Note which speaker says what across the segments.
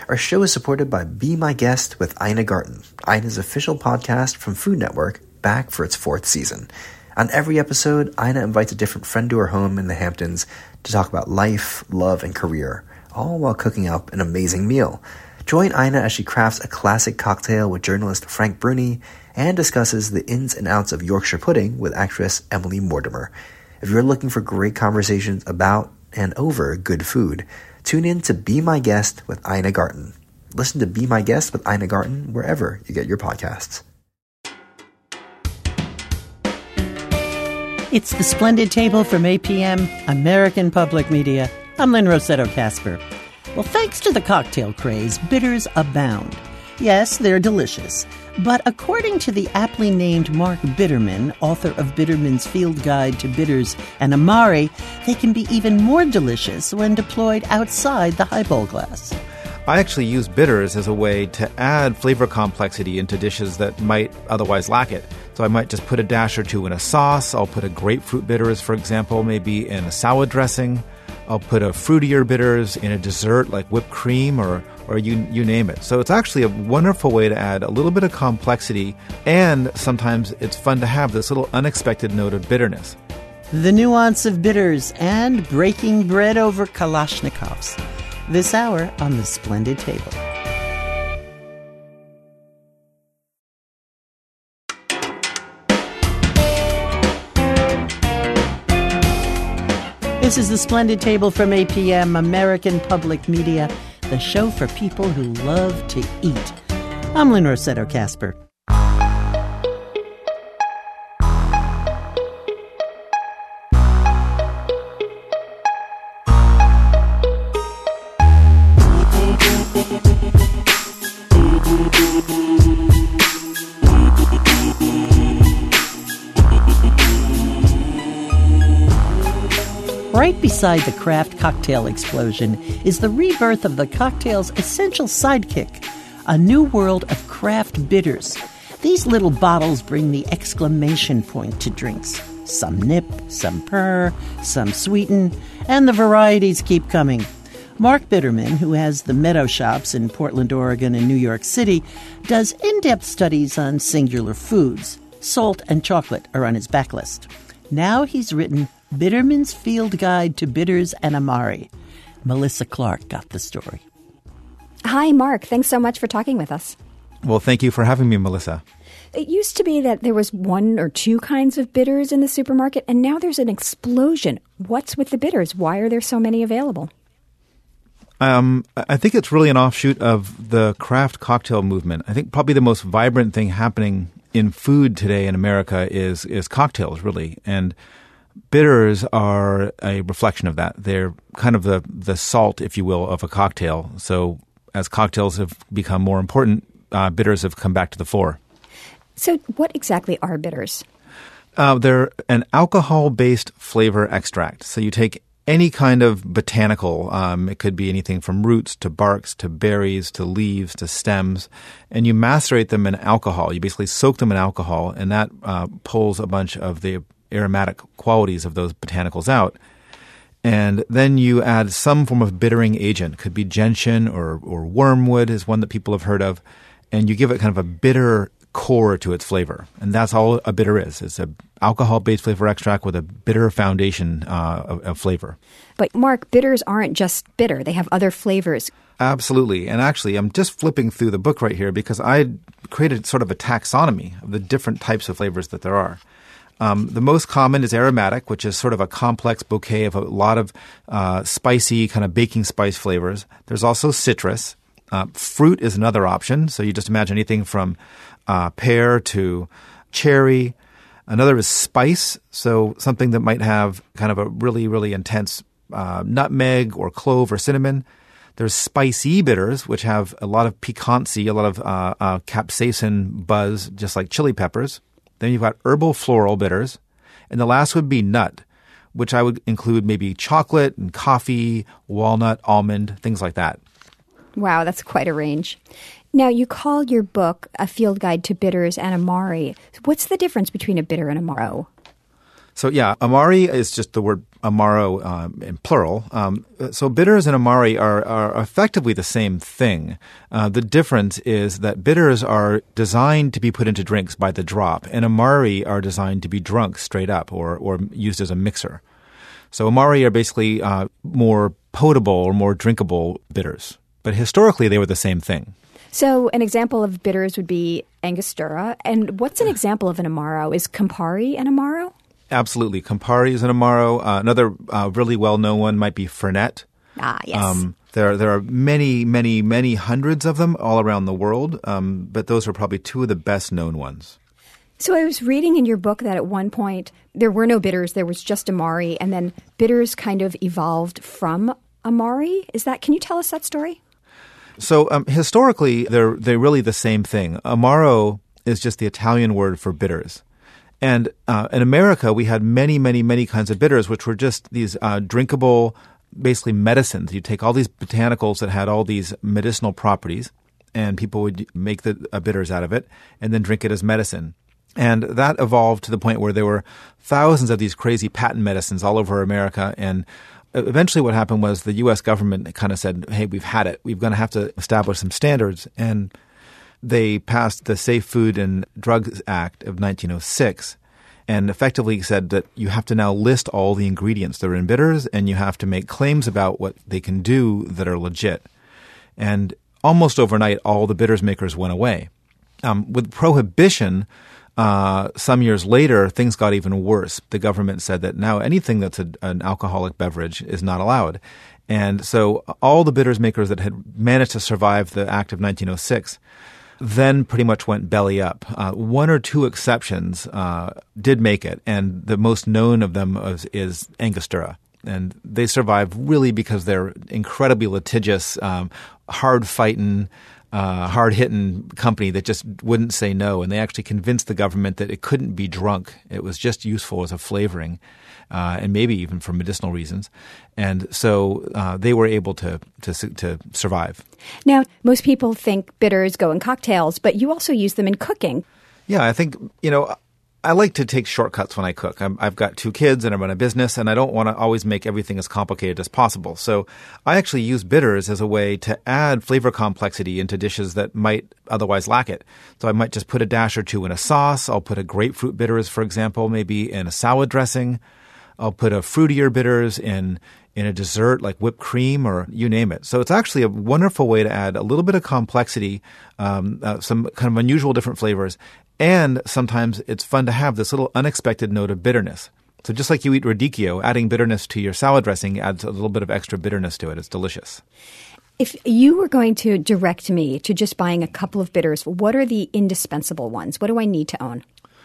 Speaker 1: Our show is supported by Be My Guest with Ina Garten, Ina's official podcast from Food Network, back for its 4th season. On every episode, Ina invites a different friend to her home in the Hamptons to talk about life, love, and career, all while cooking up an amazing meal. Join Ina as she crafts a classic cocktail with journalist Frank Bruni and discusses the ins and outs of Yorkshire pudding with actress Emily Mortimer. If you're looking for great conversations about and over good food, tune in to Be My Guest with Ina Garten. Listen to Be My Guest with Ina Garten wherever you get your podcasts.
Speaker 2: It's the Splendid Table from APM, American Public Media. I'm Lynn Rossetto Kasper. Well, thanks to the cocktail craze, bitters abound. Yes, they're delicious. But according to the aptly named Mark Bitterman, author of Bitterman's Field Guide to Bitters and Amari, they can be even more delicious when deployed outside the highball glass.
Speaker 3: I actually use bitters as a way to add flavor complexity into dishes that might otherwise lack it. So I might just put a dash or two in a sauce. I'll put a grapefruit bitters, for example, maybe in a salad dressing. I'll put a fruitier bitters in a dessert like whipped cream or you name it. So it's actually a wonderful way to add a little bit of complexity, and sometimes it's fun to have this little unexpected note of bitterness.
Speaker 2: The nuance of bitters and breaking bread over Kalashnikovs. This hour on the Splendid Table. This is the Splendid Table from APM, American Public Media, the show for people who love to eat. I'm Lynn Rossetto Kasper. Right beside the craft cocktail explosion is the rebirth of the cocktail's essential sidekick, a new world of craft bitters. These little bottles bring the exclamation point to drinks. Some nip, some purr, some sweeten, and the varieties keep coming. Mark Bitterman, who has the Meadow Shops in Portland, Oregon and New York City, does in-depth studies on singular foods. Salt and chocolate are on his backlist. Now he's written Bitterman's Field Guide to Bitters and Amari. Melissa Clark got the story.
Speaker 4: Hi, Mark. Thanks so much for talking with us.
Speaker 3: Well, thank you for having me, Melissa.
Speaker 4: It used to be that there was 1 or 2 kinds of bitters in the supermarket, and now there's an explosion. What's with the bitters? Why are there so many available?
Speaker 3: I think it's really an offshoot of the craft cocktail movement. I think probably the most vibrant thing happening in food today in America is cocktails, really. And bitters are a reflection of that. They're kind of the salt, if you will, of a cocktail. So as cocktails have become more important, bitters have come back to the fore.
Speaker 4: So what exactly are bitters?
Speaker 3: They're an alcohol-based flavor extract. So you take any kind of botanical, it could be anything from roots to barks to berries to leaves to stems, and you macerate them in alcohol. You basically soak them in alcohol, and that pulls a bunch of the aromatic qualities of those botanicals out. And then you add some form of bittering agent. Could be gentian or wormwood is one that people have heard of. And you give it kind of a bitter core to its flavor. And that's all a bitter is. It's an alcohol-based flavor extract with a bitter foundation of flavor.
Speaker 4: But Mark, bitters aren't just bitter. They have other flavors.
Speaker 3: Absolutely. And actually, I'm just flipping through the book right here because I created sort of a taxonomy of the different types of flavors that there are. The most common is aromatic, which is sort of a complex bouquet of a lot of spicy kind of baking spice flavors. There's also citrus. Fruit is another option. So you just imagine anything from pear to cherry. Another is spice. So something that might have kind of a really, really intense nutmeg or clove or cinnamon. There's spicy bitters, which have a lot of piquancy, a lot of capsaicin buzz, just like chili peppers. Then you've got herbal floral bitters. And the last would be nut, which I would include maybe chocolate and coffee, walnut, almond, things like that.
Speaker 4: Wow, that's quite a range. Now, you call your book A Field Guide to Bitters and Amari. What's the difference between a bitter and a Amaro?
Speaker 3: So, yeah, Amari is just the word Amaro in plural. So bitters and Amari are effectively the same thing. The difference is that bitters are designed to be put into drinks by the drop, and Amari are designed to be drunk straight up or used as a mixer. So Amari are basically more potable or more drinkable bitters. But historically, they were the same thing.
Speaker 4: So an example of bitters would be Angostura. And what's an example of an Amaro? Is Campari an Amaro?
Speaker 3: Absolutely. Campari is an Amaro. Another really well-known one might be Fernet.
Speaker 4: Ah, yes.
Speaker 3: There are many, many, many hundreds of them all around the world, but those are probably two of the best-known ones.
Speaker 4: So I was reading in your book that at one point there were no bitters, there was just Amari, and then bitters kind of evolved from Amari. Can you tell us that story?
Speaker 3: So historically, they're really the same thing. Amaro is just the Italian word for bitters. And in America, we had many, many, many kinds of bitters, which were just these drinkable, basically medicines. You take all these botanicals that had all these medicinal properties, and people would make the bitters out of it and then drink it as medicine. And that evolved to the point where there were thousands of these crazy patent medicines all over America. And eventually what happened was the U.S. government kind of said, hey, we've had it. We're going to have to establish some standards. And they passed the Safe Food and Drugs Act of 1906 and effectively said that you have to now list all the ingredients that are in bitters and you have to make claims about what they can do that are legit. And almost overnight, all the bitters makers went away. With prohibition, some years later, things got even worse. The government said that now anything that's an alcoholic beverage is not allowed. And so all the bitters makers that had managed to survive the Act of 1906 then pretty much went belly up. One or two exceptions did make it, and the most known of them is Angostura. And they survive really because they're incredibly litigious, hard-fighting, hard-hitting company that just wouldn't say no. And they actually convinced the government that it couldn't be drunk. It was just useful as a flavoring, and maybe even for medicinal reasons. And so they were able to survive.
Speaker 4: Now, most people think bitters go in cocktails, but you also use them in cooking.
Speaker 3: Yeah, I think, I like to take shortcuts when I cook. I've got 2 kids and I run a business, and I don't want to always make everything as complicated as possible. So I actually use bitters as a way to add flavor complexity into dishes that might otherwise lack it. So I might just put a dash or two in a sauce. I'll put a grapefruit bitters, for example, maybe in a salad dressing. I'll put a fruitier bitters in a dessert like whipped cream or you name it. So it's actually a wonderful way to add a little bit of complexity, some kind of unusual different flavors. And sometimes it's fun to have this little unexpected note of bitterness. So just like you eat radicchio, adding bitterness to your salad dressing adds a little bit of extra bitterness to it. It's delicious.
Speaker 4: If you were going to direct me to just buying a couple of bitters, what are the indispensable ones? What do I need to own?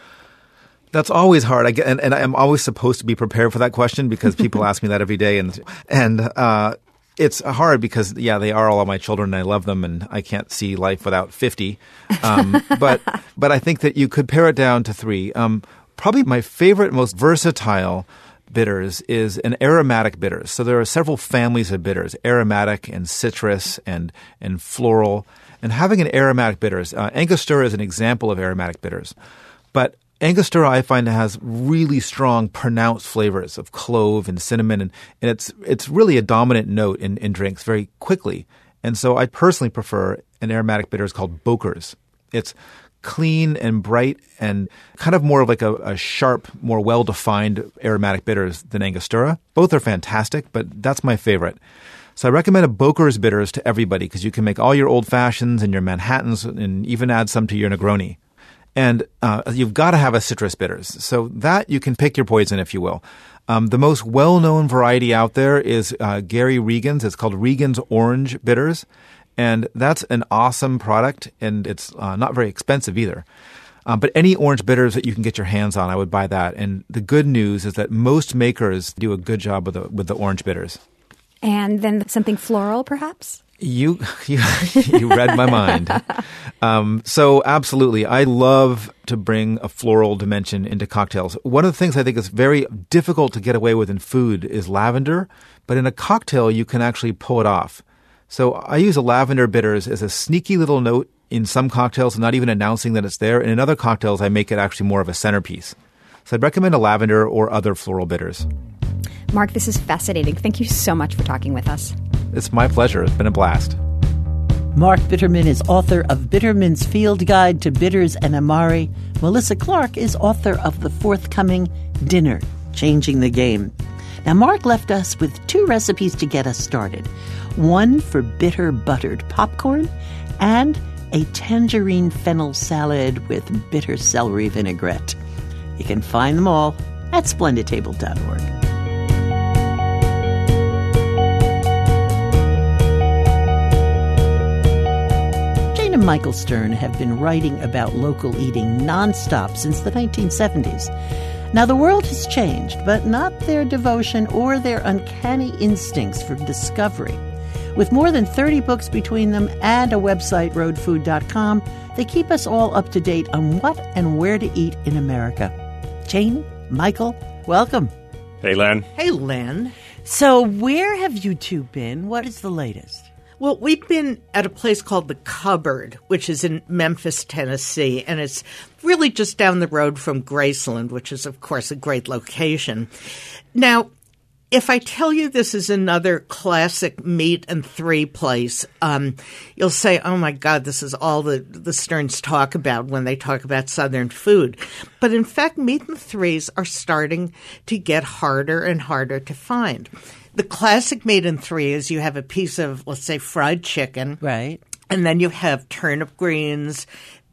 Speaker 3: That's always hard. And I'm always supposed to be prepared for that question because people ask me that every day. And it's hard because, they are all of my children and I love them and I can't see life without 50. But I think that you could pare it down to 3. Probably my favorite, most versatile bitters is an aromatic bitters. So there are several families of bitters, aromatic and citrus and floral. And having an aromatic bitters, Angostura is an example of aromatic bitters. But Angostura, I find, has really strong, pronounced flavors of clove and cinnamon, and it's really a dominant note in drinks very quickly. And so I personally prefer an aromatic bitters called Boker's. It's clean and bright and kind of more of like a sharp, more well-defined aromatic bitters than Angostura. Both are fantastic, but that's my favorite. So I recommend a Boker's bitters to everybody because you can make all your old fashions and your Manhattans and even add some to your Negroni. And you've got to have a citrus bitters. So that you can pick your poison, if you will. The most well-known variety out there is Gary Regan's. It's called Regan's Orange Bitters. And that's an awesome product, and it's not very expensive either. But any orange bitters that you can get your hands on, I would buy that. And the good news is that most makers do a good job with the orange bitters. And
Speaker 4: then something floral, perhaps?
Speaker 3: You read my mind. So absolutely, I love to bring a floral dimension into cocktails. One of the things I think is very difficult to get away with in food is lavender, but in a cocktail you can actually pull it off. So I use a lavender bitters as a sneaky little note in some cocktails, not even announcing that it's there. And in other cocktails, I make it actually more of a centerpiece. So I'd recommend a lavender or other floral bitters.
Speaker 4: Mark, this is fascinating. Thank you so much for talking with us.
Speaker 3: It's my pleasure. It's been a blast.
Speaker 2: Mark Bitterman is author of Bitterman's Field Guide to Bitters and Amari. Melissa Clark is author of the forthcoming Dinner, Changing the Game. Now, Mark left us with 2 recipes to get us started. One for bitter buttered popcorn and a tangerine fennel salad with bitter celery vinaigrette. You can find them all at splendidtable.org. Jane and Michael Stern have been writing about local eating nonstop since the 1970s. Now, the world has changed, but not their devotion or their uncanny instincts for discovery. With more than 30 books between them and a website, roadfood.com, they keep us all up to date on what and where to eat in America. Jane, Michael, welcome.
Speaker 5: Hey, Len.
Speaker 2: Hey, Len. So where have you two been? What is the latest?
Speaker 6: Well, we've been at a place called The Cupboard, which is in Memphis, Tennessee, and it's really just down the road from Graceland, which is, of course, a great location. Now, if I tell you this is another classic meat and 3 place, you'll say, oh, my God, this is all the Sterns talk about when they talk about Southern food. But in fact, meat and 3s are starting to get harder and harder to find. The classic meat and 3 is you have a piece of, let's say, fried chicken.
Speaker 2: Right.
Speaker 6: And then you have turnip greens,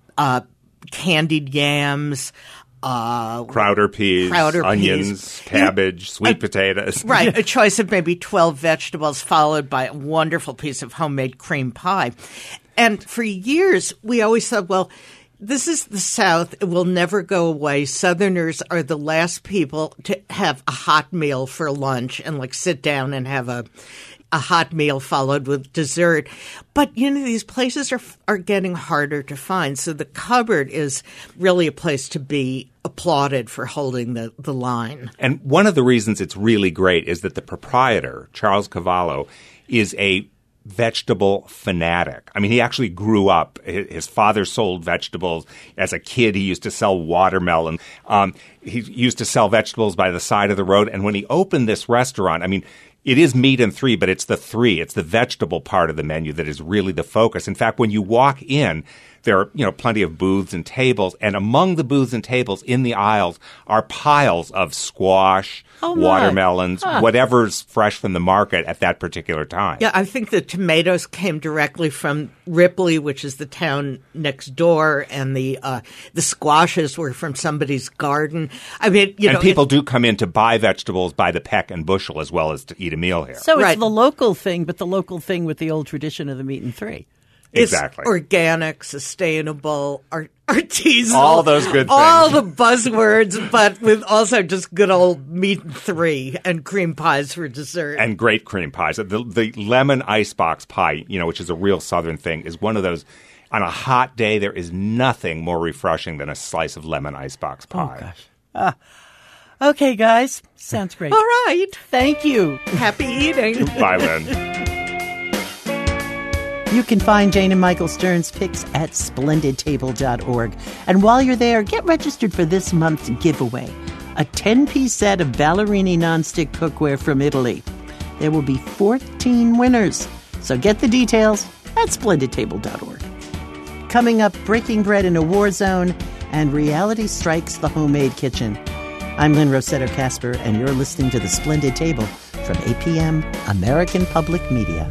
Speaker 6: candied yams,
Speaker 5: Crowder peas, onions, cabbage, sweet potatoes.
Speaker 6: Right. A choice of maybe 12 vegetables followed by a wonderful piece of homemade cream pie. And for years, we always thought, well, this is the South. It will never go away. Southerners are the last people to have a hot meal for lunch and like sit down and have a hot meal followed with dessert. But, you know, these places are getting harder to find. So The Cupboard is really a place to be applauded for holding the line.
Speaker 5: And one of the reasons it's really great is that the proprietor, Charles Cavallo, is a vegetable fanatic. I mean, he actually grew up. His father sold vegetables. As a kid, he used to sell watermelon. He used to sell vegetables by the side of the road. And when he opened this restaurant, I mean, it is meat and 3, but it's the 3. It's the vegetable part of the menu that is really the focus. In fact, when you walk in, there are, plenty of booths and tables, and among the booths and tables in the aisles are piles of squash, watermelons, whatever's fresh from the market at that particular time.
Speaker 6: Yeah, I think the tomatoes came directly from Ripley, which is the town next door, and the squashes were from somebody's garden. I mean,
Speaker 5: and people do come in to buy vegetables by the peck and bushel as well as to eat a meal here.
Speaker 2: So it's the local thing, but the local thing with the old tradition of the meat and 3.
Speaker 5: Exactly.
Speaker 6: It's organic, sustainable, artisanal.
Speaker 5: All those good things.
Speaker 6: All the buzzwords, but with also just good old meat and 3 and cream pies for dessert.
Speaker 5: And great cream pies. The lemon icebox pie, which is a real Southern thing, is one of those. On a hot day, there is nothing more refreshing than a slice of lemon icebox pie.
Speaker 2: Oh, gosh. Okay, guys. Sounds great.
Speaker 6: All right.
Speaker 2: Thank you.
Speaker 6: Happy eating.
Speaker 5: Bye, Lynn.
Speaker 2: You can find Jane and Michael Stern's picks at splendidtable.org. And while you're there, get registered for this month's giveaway, a 10-piece set of Ballerini nonstick cookware from Italy. There will be 14 winners, so get the details at splendidtable.org. Coming up, breaking bread in a war zone, and reality strikes the homemade kitchen. I'm Lynn Rossetto Kasper, and you're listening to The Splendid Table from APM, American Public Media.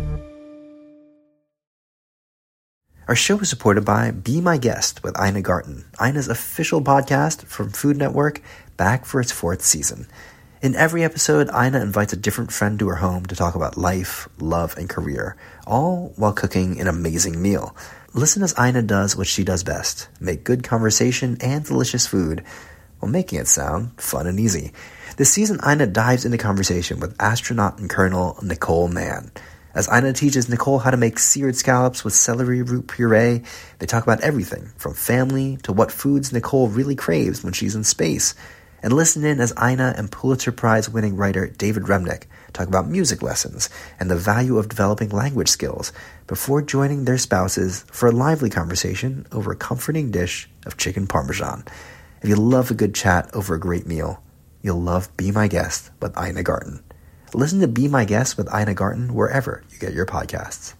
Speaker 1: Our show is supported by Be My Guest with Ina Garten, Ina's official podcast from Food Network, back for its 4th season. In every episode, Ina invites a different friend to her home to talk about life, love, and career, all while cooking an amazing meal. Listen as Ina does what she does best, make good conversation and delicious food, while making it sound fun and easy. This season, Ina dives into conversation with astronaut and Colonel Nicole Mann. As Ina teaches Nicole how to make seared scallops with celery root puree, they talk about everything from family to what foods Nicole really craves when she's in space. And listen in as Ina and Pulitzer Prize-winning writer David Remnick talk about music lessons and the value of developing language skills before joining their spouses for a lively conversation over a comforting dish of chicken parmesan. If you love a good chat over a great meal, you'll love Be My Guest with Ina Garten. Listen to Be My Guest with Ina Garten wherever you get your podcasts.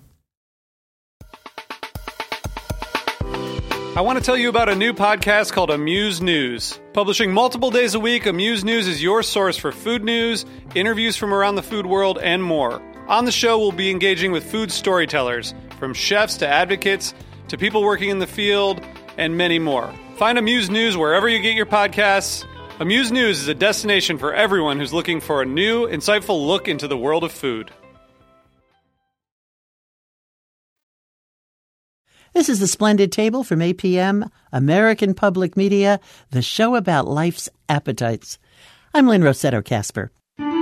Speaker 7: I want to tell you about a new podcast called Amuse News. Publishing multiple days a week, Amuse News is your source for food news, interviews from around the food world, and more. On the show, we'll be engaging with food storytellers, from chefs to advocates to people working in the field, and many more. Find Amuse News wherever you get your podcasts. Amuse News is a destination for everyone who's looking for a new, insightful look into the world of food.
Speaker 2: This is The Splendid Table from APM, American Public Media, the show about life's appetites. I'm Lynn Rossetto Kasper.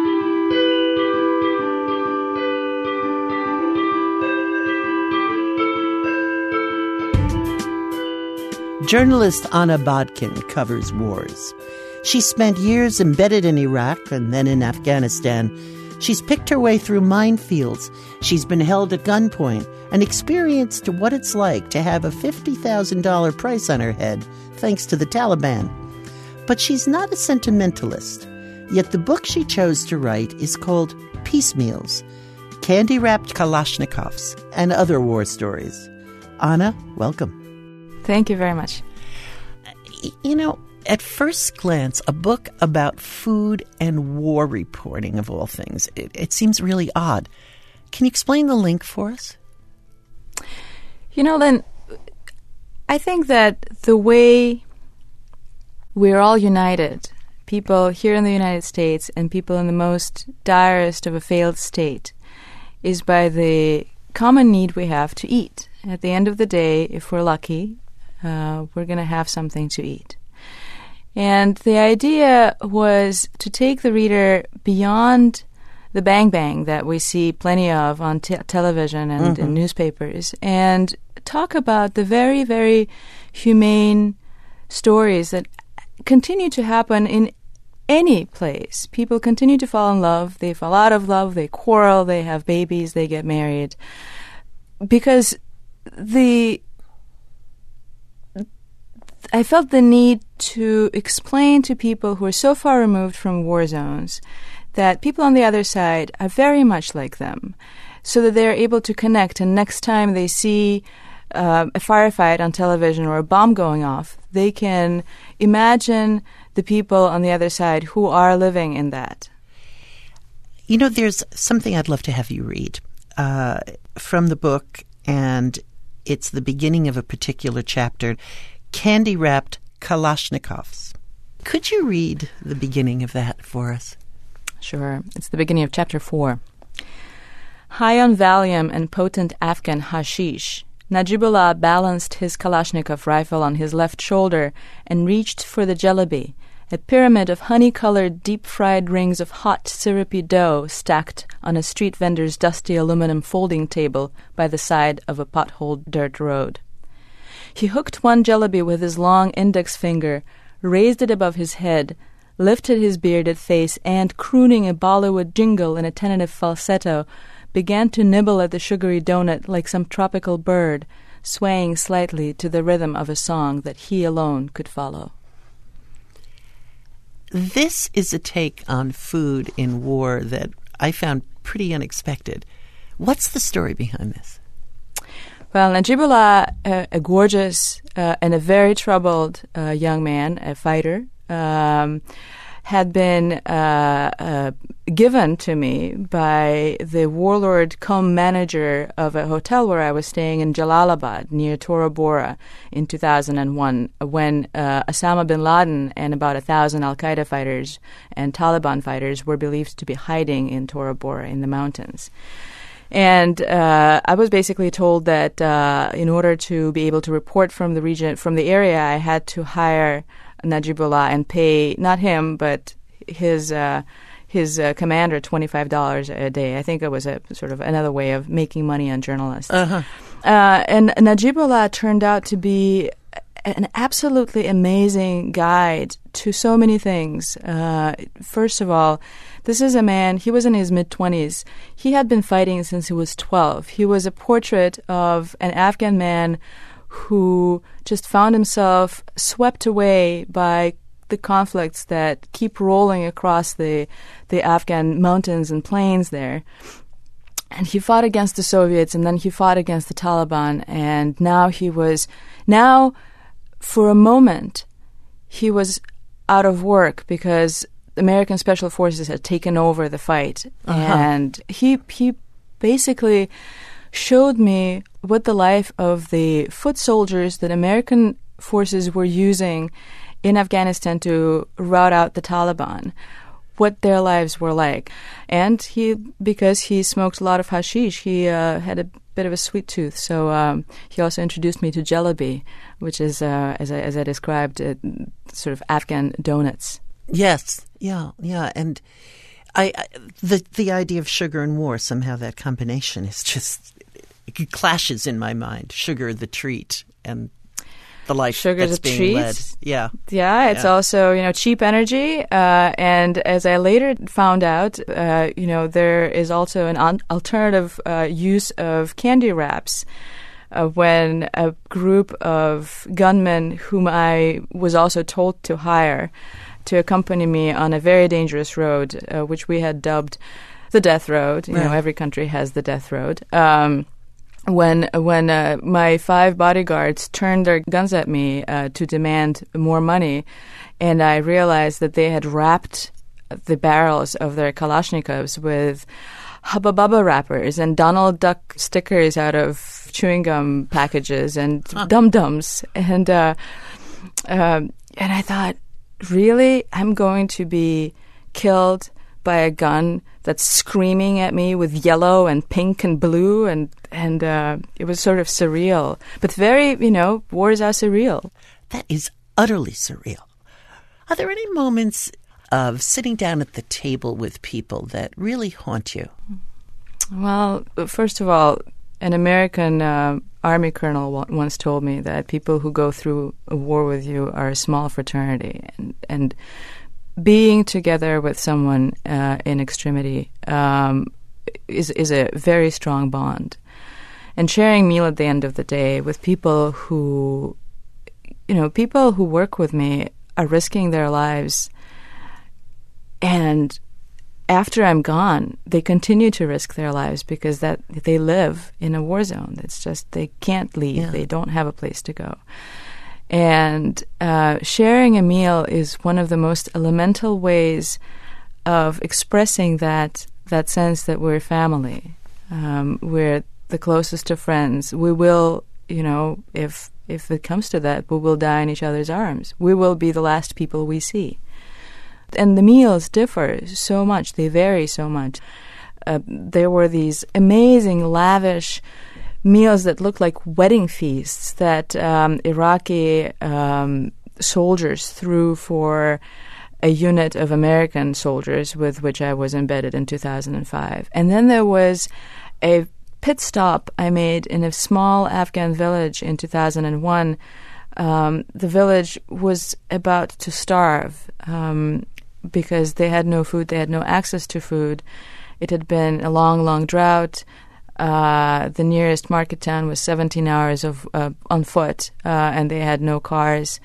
Speaker 2: Journalist Anna Bodkin covers wars. She spent years embedded in Iraq and then in Afghanistan. She's picked her way through minefields. She's been held at gunpoint and experienced what it's like to have a $50,000 price on her head thanks to the Taliban. But she's not a sentimentalist. Yet the book she chose to write is called Piecemeals, Candy-Wrapped Kalashnikovs and Other War Stories. Anna, welcome.
Speaker 8: Thank you very much.
Speaker 2: You know, at first glance, a book about food and war reporting, of all things, it seems really odd. Can you explain the link for us?
Speaker 8: You know, Lynn, I think that the way we're all united, people here in the United States and people in the most direst of a failed state, is by the common need we have to eat. At the end of the day, if we're lucky, we're going to have something to eat. And the idea was to take the reader beyond the bang-bang that we see plenty of on television and in newspapers and talk about the very, very humane stories that continue to happen in any place. People continue to fall in love. They fall out of love. They quarrel. They have babies. They get married. Because I felt the need to explain to people who are so far removed from war zones that people on the other side are very much like them, so that they're able to connect. And next time they see a firefight on television or a bomb going off, they can imagine the people on the other side who are living in that.
Speaker 2: You know, there's something I'd love to have you read from the book, and it's the beginning of a particular chapter, Candy-Wrapped Kalashnikovs. Could you read the beginning of that for us?
Speaker 8: Sure. It's the beginning of chapter 4. High on Valium and potent Afghan hashish, Najibullah balanced his Kalashnikov rifle on his left shoulder and reached for the jalebi, a pyramid of honey-colored, deep-fried rings of hot, syrupy dough stacked on a street vendor's dusty aluminum folding table by the side of a potholed dirt road. He hooked one jalebi with his long index finger, raised it above his head, lifted his bearded face, and, crooning a Bollywood jingle in a tentative falsetto, began to nibble at the sugary donut like some tropical bird, swaying slightly to the rhythm of a song that he alone could follow.
Speaker 2: This is a take on food in war that I found pretty unexpected. What's the story behind this?
Speaker 8: Well, Najibullah, a gorgeous and a very troubled young man, a fighter, had been given to me by the warlord cum manager of a hotel where I was staying in Jalalabad near Tora Bora in 2001 when Osama bin Laden and about 1,000 al-Qaeda fighters and Taliban fighters were believed to be hiding in Tora Bora in the mountains. And I was basically told that in order to be able to report from the region, from the area, I had to hire Najibullah and pay not him but his commander $25 a day. I think it was a sort of another way of making money on journalists. And Najibullah turned out to be an absolutely amazing guide to so many things. First of all, this is a man, he was in his mid-20s. He had been fighting since he was 12. He was a portrait of an Afghan man who just found himself swept away by the conflicts that keep rolling across the Afghan mountains and plains there. And he fought against the Soviets, and then he fought against the Taliban, and now for a moment he was out of work because American Special Forces had taken over the fight. And he basically showed me what the life of the foot soldiers that American forces were using in Afghanistan to rout out the Taliban, what their lives were like. And because he smoked a lot of hashish, he had a bit of a sweet tooth. So he also introduced me to jalebi, which is, as I described, sort of Afghan donuts.
Speaker 2: Yes, yeah. And the idea of sugar and war, somehow that combination is just, it clashes in my mind. Sugar, the treat, and the life
Speaker 8: Sugar
Speaker 2: that's
Speaker 8: the
Speaker 2: being
Speaker 8: treat.
Speaker 2: led.
Speaker 8: Yeah, it's also, cheap energy. And as I later found out, there is also an alternative use of candy wraps. When a group of gunmen whom I was also told to hire to accompany me on a very dangerous road, which we had dubbed the Death Road. Every country has the Death Road. When my 5 bodyguards turned their guns at me to demand more money, and I realized that they had wrapped the barrels of their Kalashnikovs with Hubba Bubba wrappers and Donald Duck stickers out of chewing gum packages and Dum-Dums. And I thought, really? I'm going to be killed by a gun that's screaming at me with yellow and pink and blue, and it was sort of surreal. But very, wars are surreal.
Speaker 2: That is utterly surreal. Are there any moments of sitting down at the table with people that really haunt you?
Speaker 8: Well, first of all, an American Army colonel once told me that people who go through a war with you are a small fraternity, and being together with someone in extremity is a very strong bond. And sharing meal at the end of the day with people who work with me are risking their lives, and after I'm gone, they continue to risk their lives because that they live in a war zone. It's just they can't leave. Yeah. They don't have a place to go. And sharing a meal is one of the most elemental ways of expressing that sense that we're family. We're the closest of friends. We will, if it comes to that, we will die in each other's arms. We will be the last people we see. And the meals differ so much. They vary so much. There were these amazing, lavish meals that looked like wedding feasts that Iraqi soldiers threw for a unit of American soldiers with which I was embedded in 2005. And then there was a pit stop I made in a small Afghan village in 2001. The village was about to starve because they had no food, they had no access to food. It had been a long, long drought. The nearest market town was 17 hours on foot, and they had no cars.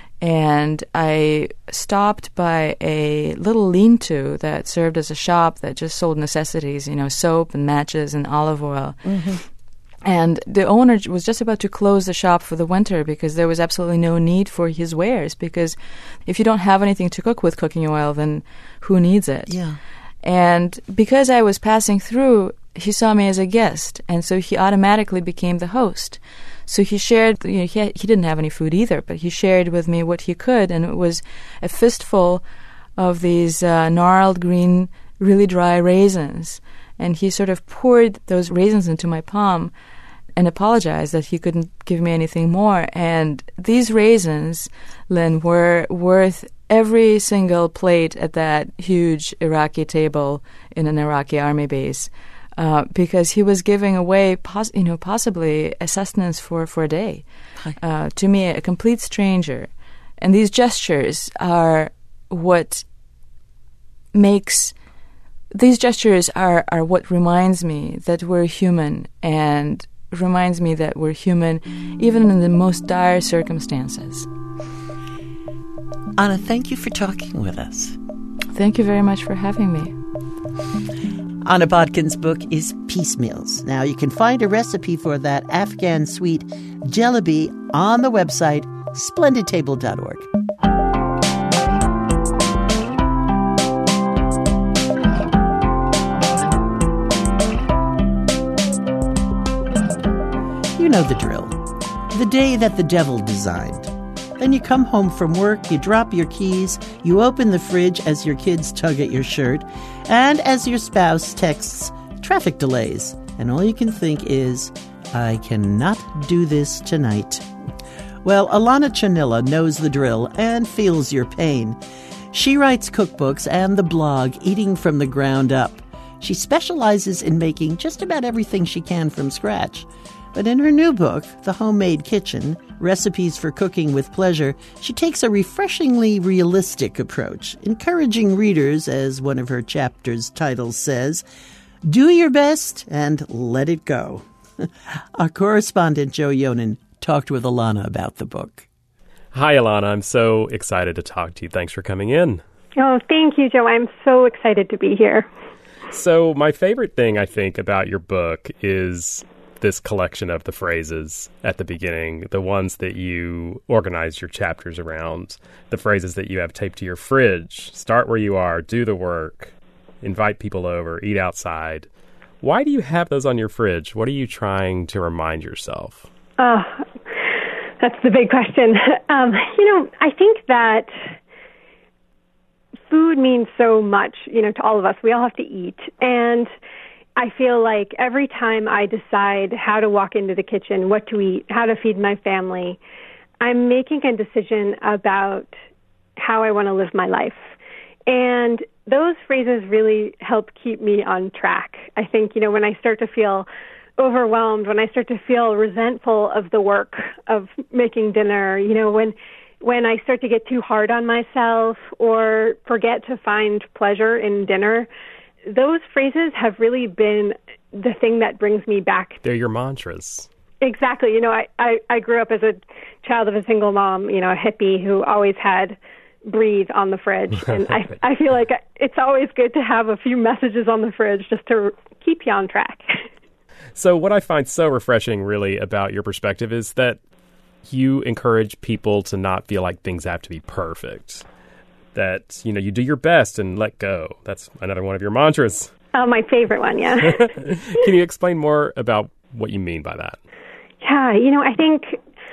Speaker 8: And I stopped by a little lean-to that served as a shop that just sold necessities, soap and matches and olive oil. Mm-hmm. And the owner was just about to close the shop for the winter because there was absolutely no need for his wares, because if you don't have anything to cook with cooking oil, then who needs it? Yeah. And because I was passing through, he saw me as a guest, and so he automatically became the host. So he shared, he didn't have any food either, but he shared with me what he could, and it was a fistful of these gnarled green, really dry raisins. And he sort of poured those raisins into my palm and apologized that he couldn't give me anything more. And these raisins, Lynn, were worth every single plate at that huge Iraqi table in an Iraqi army base. Because he was giving away, possibly a sustenance for a day to me, a complete stranger. And these gestures are what makes. These gestures are what reminds me that we're human, and reminds me that we're human even in the most dire circumstances.
Speaker 2: Anna, thank you for talking with us.
Speaker 8: Thank you very much for having me.
Speaker 2: Anna Botkin's book is Piecemeals. Now, you can find a recipe for that Afghan sweet jalebi on the website splendidtable.org. You know the drill. The day that the devil designed. Then you come home from work, you drop your keys, you open the fridge as your kids tug at your shirt, and as your spouse texts, traffic delays. And all you can think is, I cannot do this tonight. Well, Alana Chanilla knows the drill and feels your pain. She writes cookbooks and the blog Eating from the Ground Up. She specializes in making just about everything she can from scratch. But in her new book, The Homemade Kitchen, Recipes for Cooking with Pleasure, she takes a refreshingly realistic approach, encouraging readers, as one of her chapter's titles says, do your best and let it go. Our correspondent, Joe Yonan, talked with Alana about the book.
Speaker 9: Hi, Alana. I'm so excited to talk to you. Thanks for coming in.
Speaker 10: Oh, thank you, Joe. I'm so excited to be here.
Speaker 9: So my favorite thing, I think, about your book is this collection of the phrases at the beginning, the ones that you organize your chapters around, the phrases that you have taped to your fridge, start where you are, do the work, invite people over, eat outside. Why do you have those on your fridge? What are you trying to remind yourself?
Speaker 10: Oh, that's the big question. I think that food means so much, to all of us. We all have to eat. And I feel like every time I decide how to walk into the kitchen, what to eat, how to feed my family, I'm making a decision about how I want to live my life. And those phrases really help keep me on track. I think, when I start to feel overwhelmed, when I start to feel resentful of the work of making dinner, when I start to get too hard on myself or forget to find pleasure in dinner, those phrases have really been the thing that brings me back.
Speaker 9: They're your mantras.
Speaker 10: Exactly. I grew up as a child of a single mom, a hippie who always had Breathe on the fridge. And I feel like it's always good to have a few messages on the fridge just to keep you on track.
Speaker 9: So what I find so refreshing really about your perspective is that you encourage people to not feel like things have to be perfect. That, you do your best and let go. That's another one of your mantras.
Speaker 10: Oh, my favorite one, yeah.
Speaker 9: Can you explain more about what you mean by that?
Speaker 10: Yeah, I think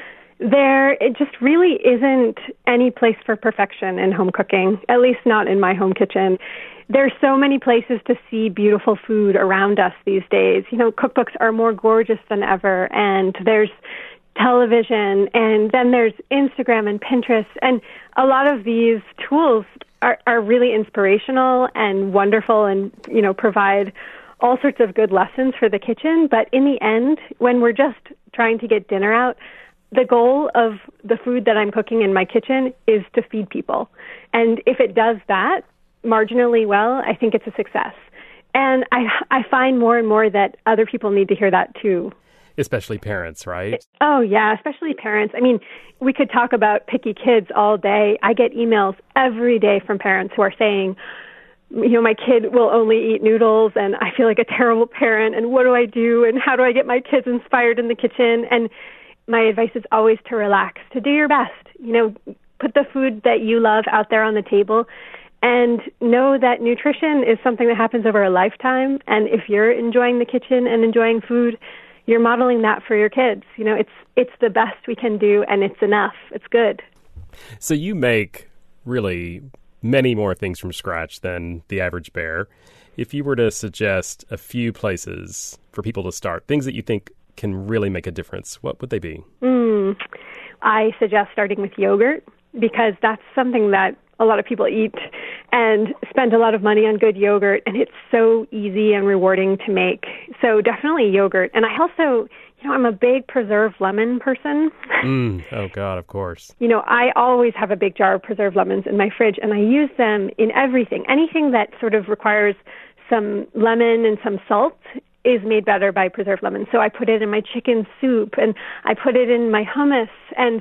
Speaker 10: it just really isn't any place for perfection in home cooking, at least not in my home kitchen. There's so many places to see beautiful food around us these days. Cookbooks are more gorgeous than ever, and there's television, and then there's Instagram and Pinterest, and a lot of these tools are really inspirational and wonderful and, provide all sorts of good lessons for the kitchen. But in the end, when we're just trying to get dinner out, the goal of the food that I'm cooking in my kitchen is to feed people. And if it does that marginally well, I think it's a success. And I find more and more that other people need to hear that too.
Speaker 9: Especially parents, right?
Speaker 10: Oh, yeah, especially parents. I mean, we could talk about picky kids all day. I get emails every day from parents who are saying, my kid will only eat noodles, and I feel like a terrible parent, and what do I do, and how do I get my kids inspired in the kitchen? And my advice is always to relax, to do your best. Put the food that you love out there on the table, and know that nutrition is something that happens over a lifetime. And if you're enjoying the kitchen and enjoying food, you're modeling that for your kids. It's the best we can do, and it's enough. It's good.
Speaker 9: So you make really many more things from scratch than the average bear. If you were to suggest a few places for people to start, things that you think can really make a difference, what would they be?
Speaker 10: I suggest starting with yogurt, because that's something that a lot of people eat and spend a lot of money on good yogurt, and it's so easy and rewarding to make. So definitely yogurt. And I also, I'm a big preserved lemon person.
Speaker 9: Oh, God, of course.
Speaker 10: I always have a big jar of preserved lemons in my fridge, and I use them in everything. Anything that sort of requires some lemon and some salt is made better by preserved lemons. So I put it in my chicken soup, and I put it in my hummus, and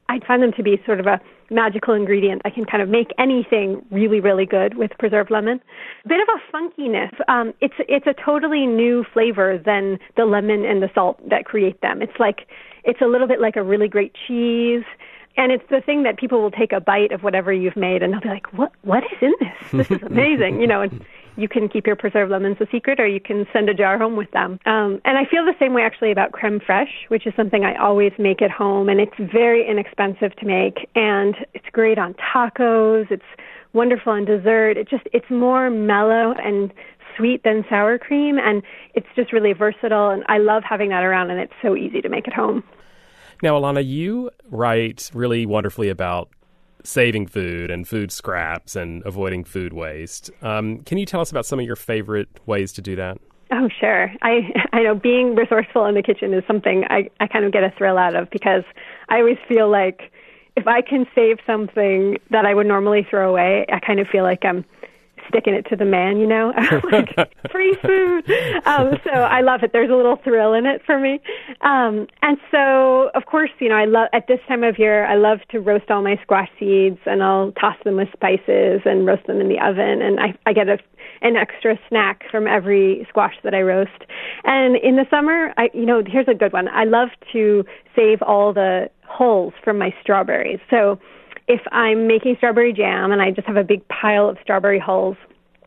Speaker 10: I find them to be sort of a magical ingredient. I can kind of make anything really, really good with preserved lemon. Bit of a funkiness. It's a totally new flavor than the lemon and the salt that create them. It's a little bit like a really great cheese. And it's the thing that people will take a bite of whatever you've made and they'll be like, what is in this? This is amazing. And you can keep your preserved lemons a secret, or you can send a jar home with them. And I feel the same way actually about creme fraiche, which is something I always make at home. And it's very inexpensive to make. And it's great on tacos. It's wonderful on dessert. It's more mellow and sweet than sour cream. And it's just really versatile. And I love having that around. And it's so easy to make at home.
Speaker 9: Now, Alana, you write really wonderfully about saving food and food scraps and avoiding food waste. Can you tell us about some of your favorite ways to do that?
Speaker 10: Oh, sure. I know being resourceful in the kitchen is something I kind of get a thrill out of, because I always feel like if I can save something that I would normally throw away, I kind of feel like I'm sticking it to the man, like free food. So I love it. There's a little thrill in it for me. And so, of course, I love, at this time of year, I love to roast all my squash seeds, and I'll toss them with spices and roast them in the oven. And I get an extra snack from every squash that I roast. And in the summer, here's a good one. I love to save all the hulls from my strawberries. So if I'm making strawberry jam and I just have a big pile of strawberry hulls,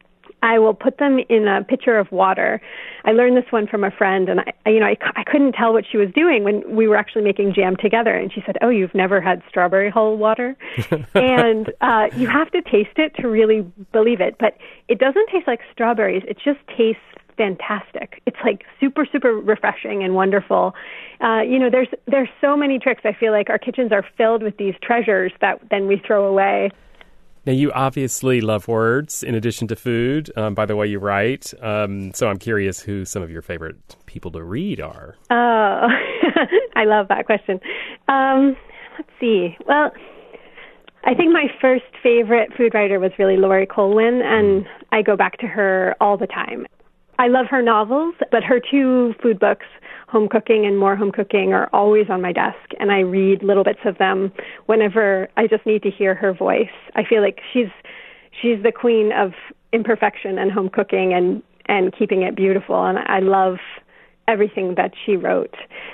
Speaker 10: I will put them in a pitcher of water. I learned this one from a friend, and I couldn't tell what she was doing when we were actually making jam together. And she said, "Oh, you've never had strawberry hull water?" And you have to taste it to really believe it. But it doesn't taste like strawberries. It just tastes fantastic. It's like super, super refreshing and wonderful. There's so many tricks. I feel like our kitchens are filled with these treasures that then we throw away.
Speaker 9: Now, you obviously love words in addition to food, by the way you write. So I'm curious who some of your favorite people to read are.
Speaker 10: Oh, I love that question. Let's see. Well, I think my first favorite food writer was really Laurie Colwin, and I go back to her all the time. I love her novels, but her two food books, Home Cooking and More Home Cooking, are always on my desk, and I read little bits of them whenever I just need to hear her voice. I feel like she's the queen of imperfection and home cooking and keeping it beautiful, and I love everything that she wrote.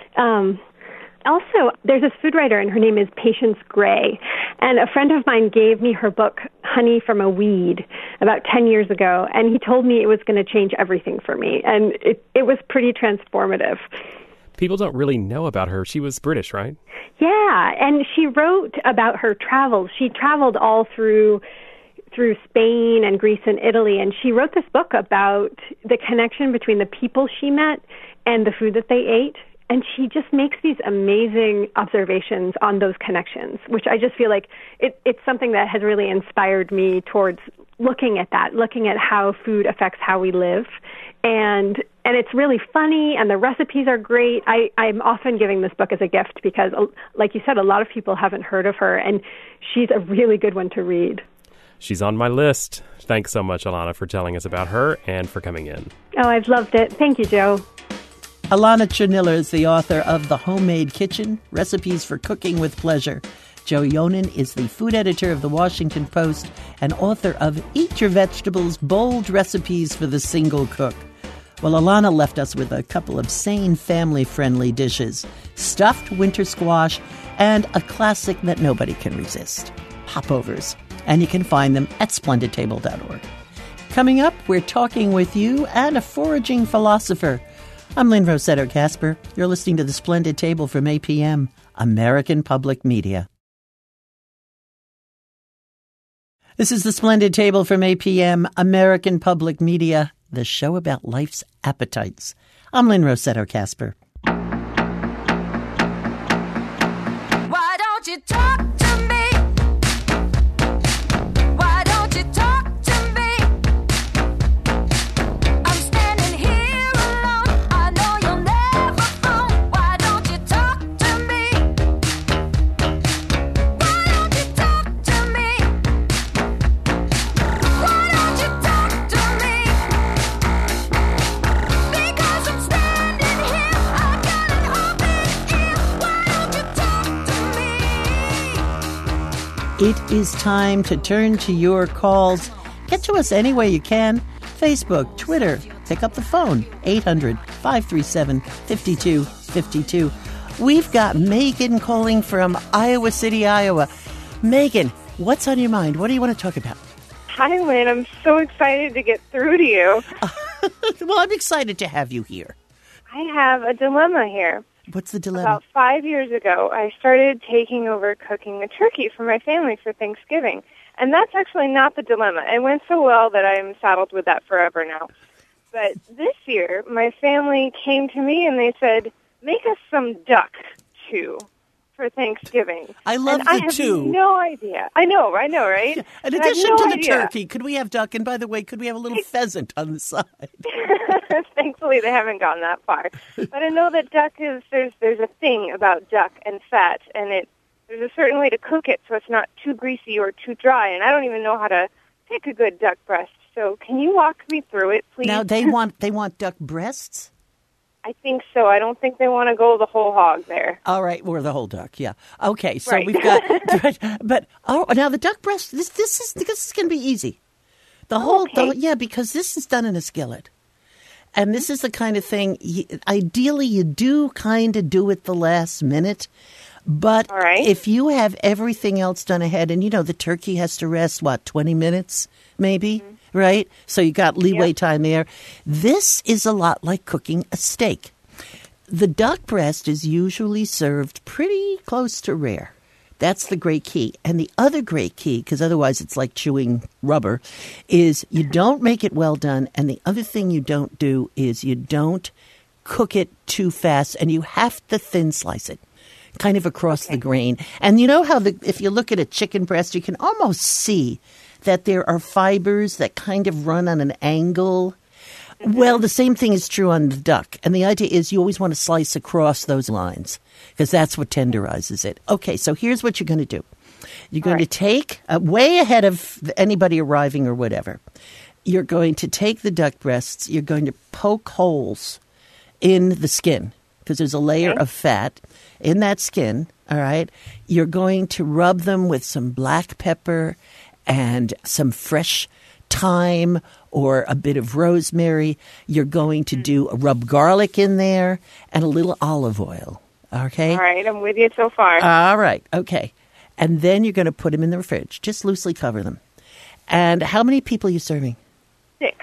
Speaker 10: Also, there's this food writer, and her name is Patience Gray. And a friend of mine gave me her book, Honey from a Weed, about 10 years ago. And he told me it was going to change everything for me. And it was pretty transformative.
Speaker 9: People don't really know about her. She was British, right?
Speaker 10: Yeah. And she wrote about her travels. She traveled all through Spain and Greece and Italy. And she wrote this book about the connection between the people she met and the food that they ate. And she just makes these amazing observations on those connections, which I just feel like it's something that has really inspired me towards looking at how food affects how we live. And it's really funny, and the recipes are great. I'm often giving this book as a gift because, like you said, a lot of people haven't heard of her, and she's a really good one to read.
Speaker 9: She's on my list. Thanks so much, Alana, for telling us about her and for coming in.
Speaker 10: Oh, I've loved it. Thank you, Joe.
Speaker 2: Alana Cherniller is the author of The Homemade Kitchen, Recipes for Cooking with Pleasure. Joe Yonan is the food editor of The Washington Post and author of Eat Your Vegetables, Bold Recipes for the Single Cook. Well, Alana left us with a couple of sane, family-friendly dishes, stuffed winter squash and a classic that nobody can resist, popovers. And you can find them at splendidtable.org. Coming up, we're talking with you and a foraging philosopher. I'm Lynn Rossetto Kasper. You're listening to The Splendid Table from APM, American Public Media. This is The Splendid Table from APM, American Public Media, the show about life's appetites. I'm Lynn Rossetto Kasper.
Speaker 11: Why don't you talk to me? Why don't you talk to me? I'm standing here alone. I know you'll never phone. Why don't you talk to me? Why don't you talk to me? Why don't you talk to me? Because I'm standing here.
Speaker 2: It is time to turn to your calls. Get to us any way you can. Facebook, Twitter, pick up the phone, 800-537-5252. We've got Megan calling from Iowa City, Iowa. Megan, what's on your mind? What do you want to talk about?
Speaker 12: Hi, Lynn. I'm so excited to get through to you.
Speaker 2: Well, I'm excited to have you here.
Speaker 12: I have a dilemma here.
Speaker 2: What's the dilemma?
Speaker 12: About 5 years ago, I started taking over cooking a turkey for my family for Thanksgiving. And that's actually not the dilemma. It went so well that I'm saddled with that forever now. But this year, my family came to me and they said, make us some duck stew for Thanksgiving.
Speaker 2: I love
Speaker 12: and
Speaker 2: the
Speaker 12: I have
Speaker 2: two.
Speaker 12: no idea. I know, right?
Speaker 2: Yeah. In
Speaker 12: And I have
Speaker 2: addition
Speaker 12: no
Speaker 2: to the
Speaker 12: idea.
Speaker 2: turkey, could we have duck? And by the way, could we have a little pheasant on the side?
Speaker 12: Thankfully, they haven't gone that far. But I know that duck is there's a thing about duck and fat, and there's a certain way to cook it so it's not too greasy or too dry. And I don't even know how to pick a good duck breast. So can you walk me through it, please?
Speaker 2: Now they want duck breasts.
Speaker 12: I think so. I don't think they want to go the whole hog there.
Speaker 2: All right, or the whole duck. Yeah. Okay. So
Speaker 12: Right.
Speaker 2: we've got, but now the duck breast. This is going to be easy. Because this is done in a skillet. And this is the kind of thing, ideally, you do kind of do it the last minute. But
Speaker 12: All right.
Speaker 2: if you have everything else done ahead, and, the turkey has to rest, 20 minutes maybe, right? So you got leeway time there. This is a lot like cooking a steak. The duck breast is usually served pretty close to rare. That's the great key. And the other great key, because otherwise it's like chewing rubber, is you don't make it well done. And the other thing you don't do is you don't cook it too fast, and you have to thin slice it, kind of across the grain. And you know how if you look at a chicken breast, you can almost see that there are fibers that kind of run on an angle. Well, the same thing is true on the duck. And the idea is you always want to slice across those lines because that's what tenderizes it. Okay, so here's what you're going to do. You're going to take, way ahead of anybody arriving or whatever, you're going to take the duck breasts, you're going to poke holes in the skin because there's a layer of fat in that skin, all right? You're going to rub them with some black pepper and some fresh thyme or a bit of rosemary. You're going to rub garlic in there and a little olive oil. Okay?
Speaker 12: All right, I'm with you so far.
Speaker 2: All right. Okay. And then you're going to put them in the fridge. Just loosely cover them. And how many people are you serving?
Speaker 12: 6.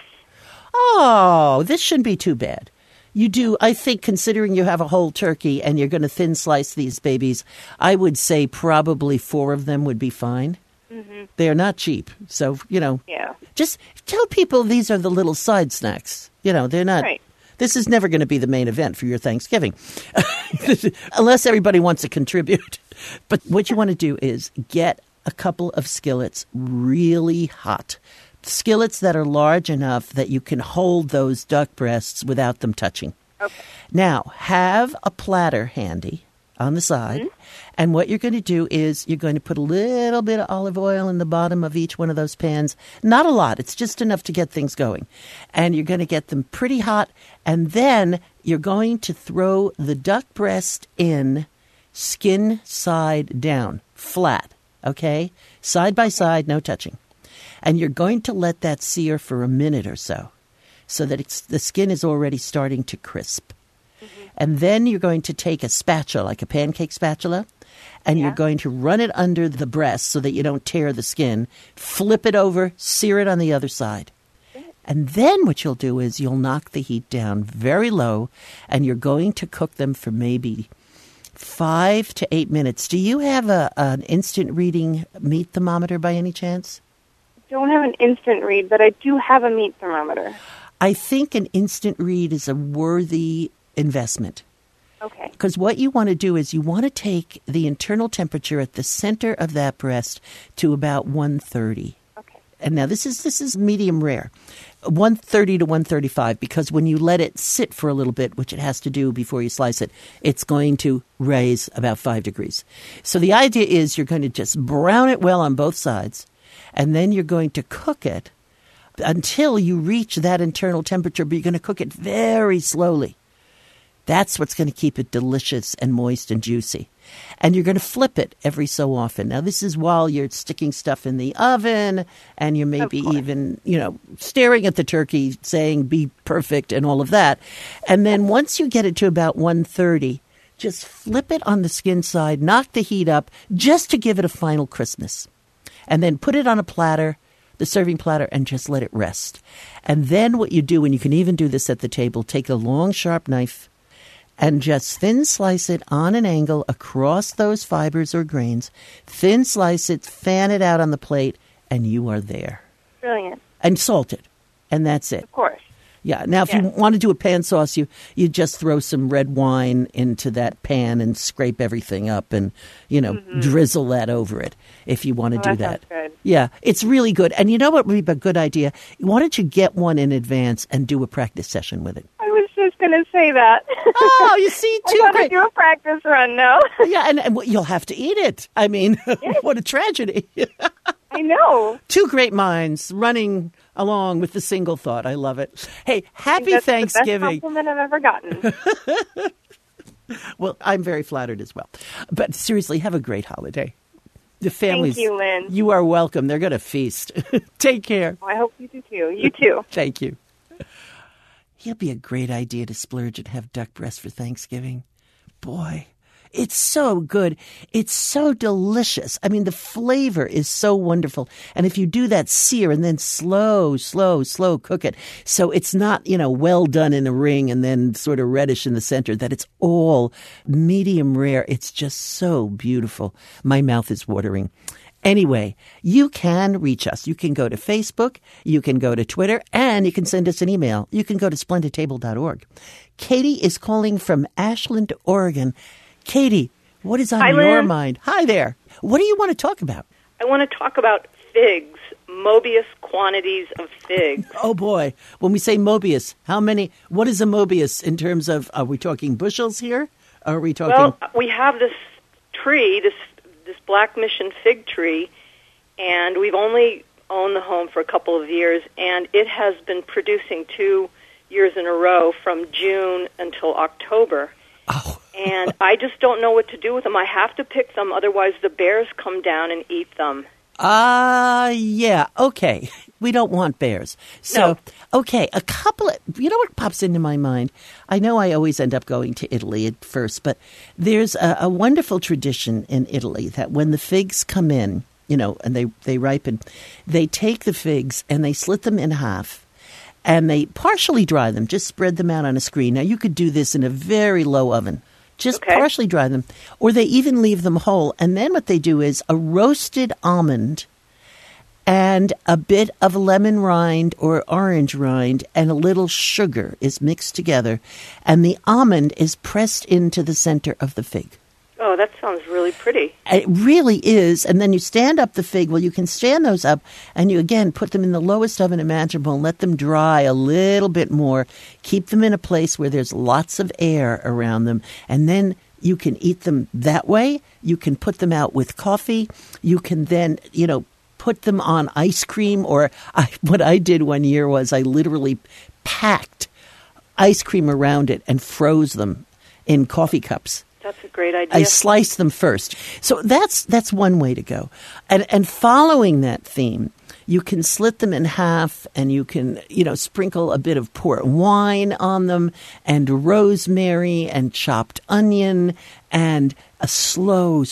Speaker 2: Oh, this shouldn't be too bad. You do, I think, considering you have a whole turkey and you're going to thin slice these babies, I would say probably 4 of them would be fine. Mm-hmm. They're not cheap. So, just tell people these are the little side snacks. They're not.
Speaker 12: Right.
Speaker 2: This is never going to be the main event for your Thanksgiving, unless everybody wants to contribute. But what you want to do is get a couple of skillets really hot. Skillets that are large enough that you can hold those duck breasts without them touching.
Speaker 12: Okay.
Speaker 2: Now, have a platter handy on the side. And what you're going to do is you're going to put a little bit of olive oil in the bottom of each one of those pans. Not a lot. It's just enough to get things going. And you're going to get them pretty hot. And then you're going to throw the duck breast in skin side down, flat, okay? Side by side, no touching. And you're going to let that sear for a minute or so that the skin is already starting to crisp. And then you're going to take a spatula, like a pancake spatula, and you're going to run it under the breast so that you don't tear the skin, flip it over, sear it on the other side. And then what you'll do is you'll knock the heat down very low, and you're going to cook them for maybe 5 to 8 minutes. Do you have an instant reading meat thermometer by any chance?
Speaker 12: Don't have an instant read, but I do have a meat thermometer.
Speaker 2: I think an instant read is a worthy investment.
Speaker 12: Okay.
Speaker 2: Because what you want to do is you want to take the internal temperature at the center of that breast to about 130.
Speaker 12: Okay.
Speaker 2: And now this is medium rare. 130 to 135, because when you let it sit for a little bit, which it has to do before you slice it, it's going to raise about 5 degrees. So the idea is you're going to just brown it well on both sides, and then you're going to cook it until you reach that internal temperature, but you're going to cook it very slowly. That's what's going to keep it delicious and moist and juicy. And you're going to flip it every so often. Now, this is while you're sticking stuff in the oven and you're maybe even, staring at the turkey saying, be perfect and all of that. And then once you get it to about 130, just flip it on the skin side, knock the heat up just to give it a final crispness. And then put it on a platter, the serving platter, and just let it rest. And then what you do, and you can even do this at the table, take a long, sharp knife and just thin slice it on an angle across those fibers or grains. Thin slice it, fan it out on the plate, and you are there.
Speaker 12: Brilliant.
Speaker 2: And salt it. And that's it.
Speaker 12: Of course.
Speaker 2: Yeah. Now, if you want to do a pan sauce, you just throw some red wine into that pan and scrape everything up and, drizzle that over it if you want to do that.
Speaker 12: Sounds good.
Speaker 2: Yeah, it's really good. And you know what would be a good idea? Why don't you get one in advance and do a practice session with it?
Speaker 12: I was just going to say that.
Speaker 2: Oh, you see,
Speaker 12: I
Speaker 2: too
Speaker 12: want to
Speaker 2: great.
Speaker 12: do a practice run now.
Speaker 2: Yeah, and you'll have to eat it. I mean, what a tragedy.
Speaker 12: I know.
Speaker 2: Two great minds running along with the single thought. I love it. Hey, happy
Speaker 12: That's
Speaker 2: Thanksgiving.
Speaker 12: the best compliment I've ever gotten.
Speaker 2: Well, I'm very flattered as well. But seriously, have a great holiday. The families.
Speaker 12: Thank you, Lynn.
Speaker 2: You are welcome. They're going to feast. Take care.
Speaker 12: I hope you do too. You too.
Speaker 2: Thank you. It'll be a great idea to splurge and have duck breast for Thanksgiving. Boy, it's so good. It's so delicious. I mean, the flavor is so wonderful. And if you do that, sear and then slow cook it. So it's not, well done in a ring and then sort of reddish in the center, that it's all medium rare. It's just so beautiful. My mouth is watering. Anyway, you can reach us. You can go to Facebook, you can go to Twitter, and you can send us an email. You can go to splendidtable.org. Katie is calling from Ashland, Oregon. Katie, what is on your mind? Hi there. What do you want to talk about?
Speaker 13: I want to talk about figs, Mobius quantities of figs.
Speaker 2: Oh, boy. When we say Mobius, what is a Mobius in terms of, are we talking bushels here? Or are we talking?
Speaker 13: Well, we have this tree, this Black Mission fig tree, and we've only owned the home for a couple of years, and it has been producing 2 years in a row from June until October.
Speaker 2: Oh.
Speaker 13: And I just don't know what to do with them. I have to pick them, otherwise the bears come down and eat them.
Speaker 2: Yeah. Okay. We don't want bears. So, okay, you know what pops into my mind? I know I always end up going to Italy at first, but there's a wonderful tradition in Italy that when the figs come in, and they ripen, they take the figs and they slit them in half and they partially dry them, just spread them out on a screen. Now, you could do this in a very low oven. Just partially dry them, or they even leave them whole. And then what they do is a roasted almond and a bit of lemon rind or orange rind and a little sugar is mixed together, and the almond is pressed into the center of the fig.
Speaker 13: Oh, that sounds really pretty.
Speaker 2: It really is. And then you stand up the fig. Well, you can stand those up and you, again, put them in the lowest oven imaginable and let them dry a little bit more. Keep them in a place where there's lots of air around them. And then you can eat them that way. You can put them out with coffee. You can then, put them on ice cream. Or what I did one year was I literally packed ice cream around it and froze them in coffee cups.
Speaker 13: That's a great idea.
Speaker 2: I sliced them first. So that's one way to go. And following that theme, you can slit them in half and you can, sprinkle a bit of port wine on them and rosemary and chopped onion and a slow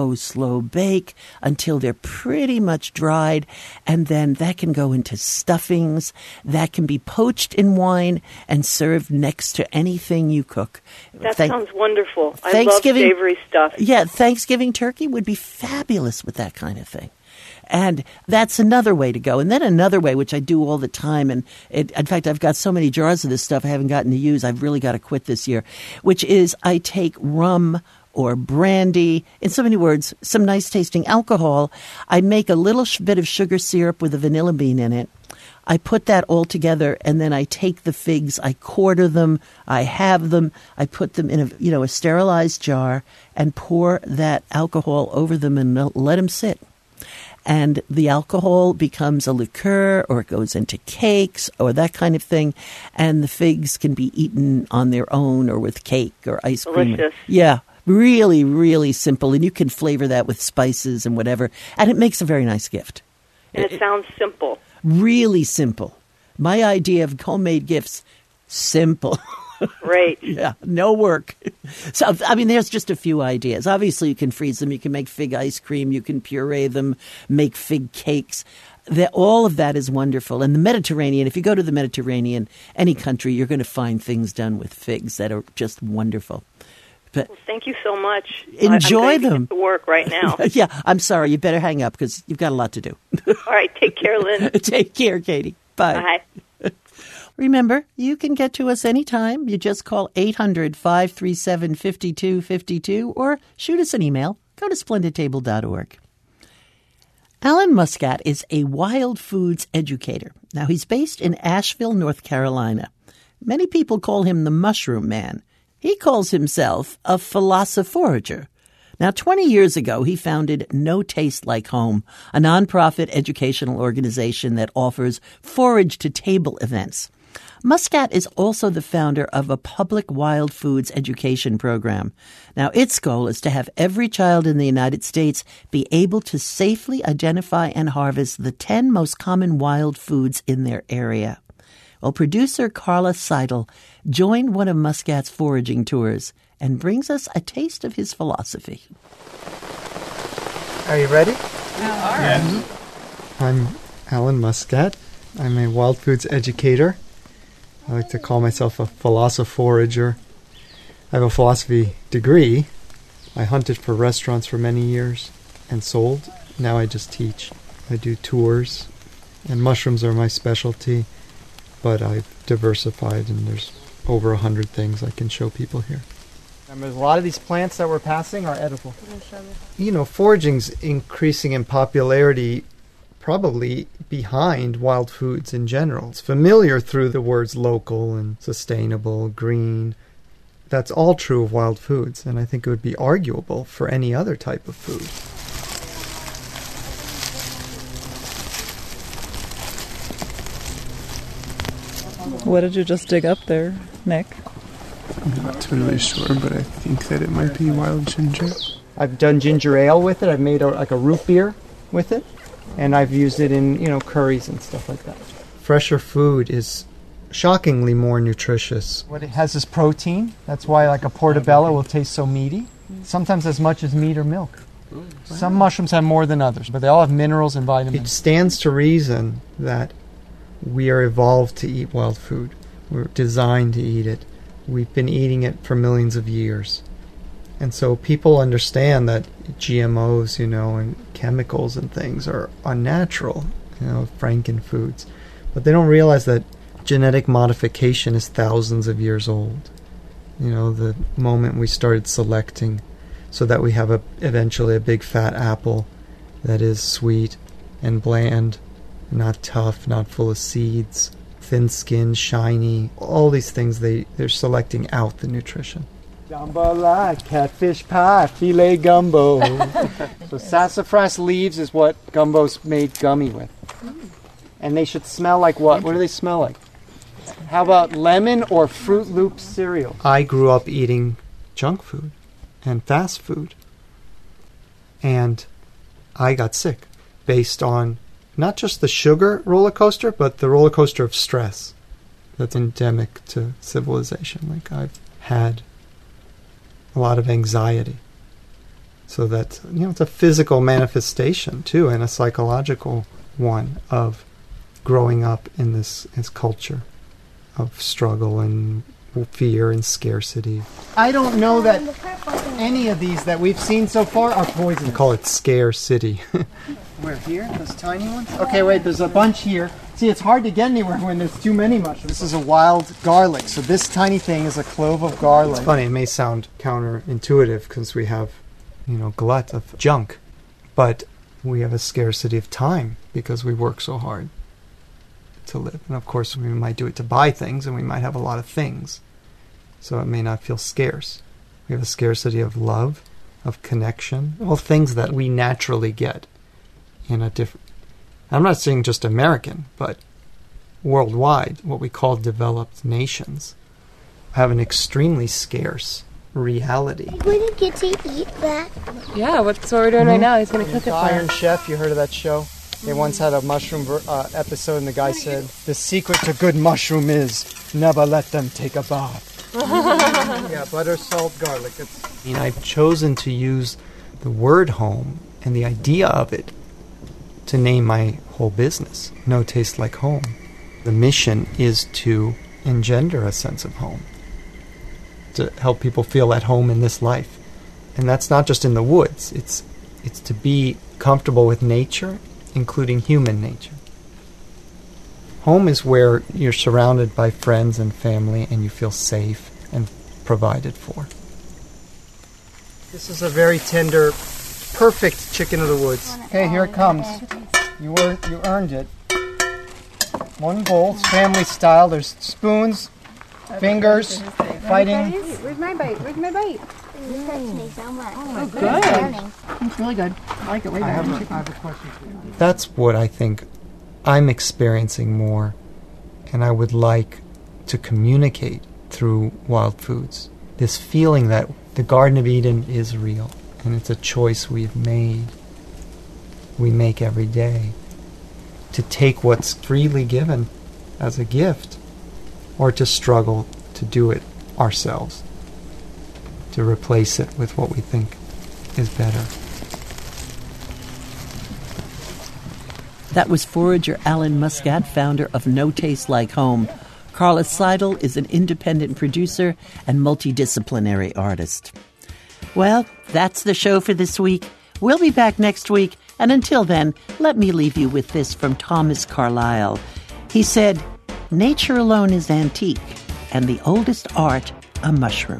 Speaker 2: bake until they're pretty much dried. And then that can go into stuffings. That can be poached in wine and served next to anything you cook.
Speaker 13: That sounds wonderful. I love savory stuff.
Speaker 2: Yeah, Thanksgiving turkey would be fabulous with that kind of thing. And that's another way to go. And then another way, which I do all the time, and in fact, I've got so many jars of this stuff I haven't gotten to use. I've really got to quit this year, which is I take rum or brandy, in so many words, some nice tasting alcohol. I make a little bit of sugar syrup with a vanilla bean in it. I put that all together, and then I take the figs, I quarter them, I halve them, I put them in a sterilized jar and pour that alcohol over them and let them sit. And the alcohol becomes a liqueur, or it goes into cakes or that kind of thing. And the figs can be eaten on their own or with cake or ice cream.
Speaker 13: Delicious.
Speaker 2: Yeah, Really, really simple. And you can flavor that with spices and whatever. And it makes a very nice gift.
Speaker 13: And it sounds simple.
Speaker 2: Really simple. My idea of homemade gifts, simple.
Speaker 13: Great.
Speaker 2: Yeah, no work. So, I mean, there's just a few ideas. Obviously, you can freeze them. You can make fig ice cream. You can puree them, make fig cakes. All of that is wonderful. And the Mediterranean, if you go to the Mediterranean, any country, you're going to find things done with figs that are just wonderful. But
Speaker 13: Well, thank you so much.
Speaker 2: enjoy
Speaker 13: I'm going
Speaker 2: them.
Speaker 13: to work right now.
Speaker 2: Yeah, I'm sorry. You better hang up because you've got a lot to do.
Speaker 13: All right. Take care, Lynn.
Speaker 2: Take care, Katie. Bye.
Speaker 13: Bye.
Speaker 2: Remember, you can get to us anytime. You just call 800-537-5252 or shoot us an email. Go to splendidtable.org. Alan Muscat is a wild foods educator. Now, he's based in Asheville, North Carolina. Many people call him the Mushroom Man. He calls himself a philosophorager. Now, 20 years ago, he founded No Taste Like Home, a nonprofit educational organization that offers forage-to-table events. Muscat is also the founder of a public wild foods education program. Now, its goal is to have every child in the United States be able to safely identify and harvest the 10 most common wild foods in their area. Well, producer Carla Seidel joined one of Muscat's foraging tours and brings us a taste of his philosophy.
Speaker 14: Are you ready?
Speaker 15: Yes.
Speaker 14: I'm Alan Muscat. I'm a wild foods educator. I like to call myself a philosophorager. I have a philosophy degree. I hunted for restaurants for many years and sold. Now I just teach. I do tours, and mushrooms are my specialty, but I've diversified, and there's over 100 things I can show people here.
Speaker 15: There's a lot of these plants that we're passing are edible.
Speaker 14: You know, foraging's increasing in popularity, probably behind wild foods in general. It's familiar through the words local and sustainable, green. That's all true of wild foods, and I think it would be arguable for any other type of food.
Speaker 16: What did you just dig up there, Nick?
Speaker 17: I'm not totally sure, but I think that it might be wild ginger.
Speaker 15: I've done ginger ale with it. I've made like a root beer with it, and I've used it in curries and stuff like that.
Speaker 14: Fresher food is shockingly more nutritious.
Speaker 15: What it has is protein. That's why like a portobello will taste so meaty. Sometimes as much as meat or milk. Some mushrooms have more than others, but they all have minerals and
Speaker 14: It
Speaker 15: vitamins.
Speaker 14: stands to reason that we are evolved to eat wild food. We're designed to eat it. We've been eating it for millions of years. And so people understand that GMOs, and chemicals and things are unnatural, frankenfoods. But they don't realize that genetic modification is thousands of years old. The moment we started selecting so that we have eventually a big fat apple that is sweet and bland, not tough, not full of seeds, thin skin, shiny, all these things, they're selecting out the nutrition.
Speaker 15: Jambalaya, catfish pie, filet gumbo. So sassafras leaves is what gumbo's made gummy with. And they should smell like what? What do they smell like? How about lemon or Fruit Loops cereal?
Speaker 14: I grew up eating junk food and fast food. And I got sick based on not just the sugar roller coaster, but the roller coaster of stress that's endemic to civilization. Like I've had a lot of anxiety. So that, it's a physical manifestation too, and a psychological one of growing up in this culture of struggle and fear and scarcity.
Speaker 15: I don't know that any of these that we've seen so far are
Speaker 14: I
Speaker 15: poisonous.
Speaker 14: call it Scare City.
Speaker 15: Where, here? Those tiny ones? Okay, wait, there's a bunch here. See, it's hard to get anywhere when there's too many mushrooms. This is a wild garlic, so this tiny thing is a clove of garlic.
Speaker 14: It's funny, it may sound counterintuitive because we have, glut of junk, but we have a scarcity of time because we work so hard to live. And of course, we might do it to buy things, and we might have a lot of things, so it may not feel scarce. We have a scarcity of love, of connection, all things that we naturally get in a different... I'm not saying just American, but worldwide, what we call developed nations have an extremely scarce reality.
Speaker 18: We didn't get to eat that.
Speaker 19: Yeah, that's what we're doing right now. He's going to cook it for
Speaker 15: Iron
Speaker 19: us.
Speaker 15: Chef, you heard of that show? They once had a mushroom episode, and the guy said, "The secret to good mushroom is never let them take a bath." Yeah, butter, salt, garlic. I've chosen to use the word home and the idea of it to name my whole business, No Taste Like Home. The mission is to engender a sense of home, to help people feel at home in this life. And that's not just in the woods. It's to be comfortable with nature, including human nature. Home is where you're surrounded by friends and family and you feel safe and provided for. This is a very tender, perfect chicken of the woods. Okay, here it comes. You earned it. One bowl, family style. There's spoons, fingers, fighting.
Speaker 18: Where's my bite? Where's my bite? You touched me so much.
Speaker 19: Oh, good. It's really good. I like it way better.
Speaker 15: I have a question for you. That's what I think I'm experiencing more, and I would like to communicate through Wild Foods. This feeling that the Garden of Eden is real, and it's a choice we've made. We make every day to take what's freely given as a gift, or to struggle to do it ourselves, to replace it with what we think is better.
Speaker 2: That was forager Alan Muscat, founder of No Taste Like Home. Carla Seidel is an independent producer and multidisciplinary artist. Well, that's the show for this week. We'll be back next week, and until then, let me leave you with this from Thomas Carlyle. He said, "Nature alone is antique, and the oldest art, a mushroom."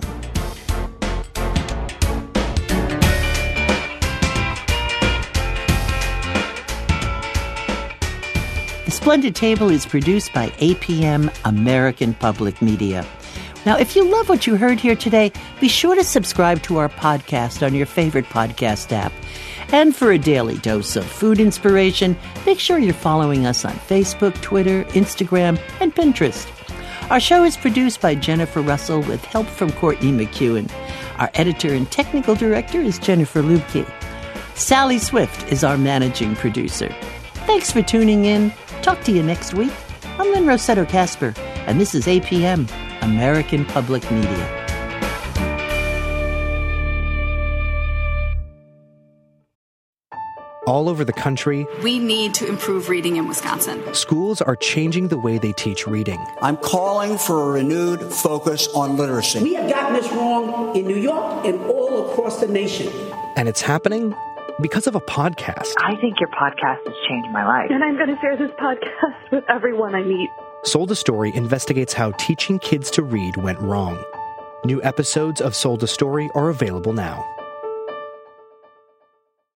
Speaker 2: The Splendid Table is produced by APM, American Public Media. Now, if you love what you heard here today, be sure to subscribe to our podcast on your favorite podcast app. And for a daily dose of food inspiration, make sure you're following us on Facebook, Twitter, Instagram, and Pinterest. Our show is produced by Jennifer Russell with help from Courtney McEwen. Our editor and technical director is Jennifer Lubke. Sally Swift is our managing producer. Thanks for tuning in. Talk to you next week. I'm Lynn Rossetto Kasper, and this is APM, American Public Media.
Speaker 20: All over the country,
Speaker 21: We need to improve reading in Wisconsin.
Speaker 20: schools are changing the way they teach reading.
Speaker 22: I'm calling for a renewed focus on literacy.
Speaker 23: We have gotten this wrong in New York and all across the nation.
Speaker 20: And it's happening because of a podcast.
Speaker 24: I think your podcast has changed my life.
Speaker 25: And I'm going to share this podcast with everyone I meet.
Speaker 20: Sold a Story investigates how teaching kids to read went wrong. New episodes of Sold a Story are available now.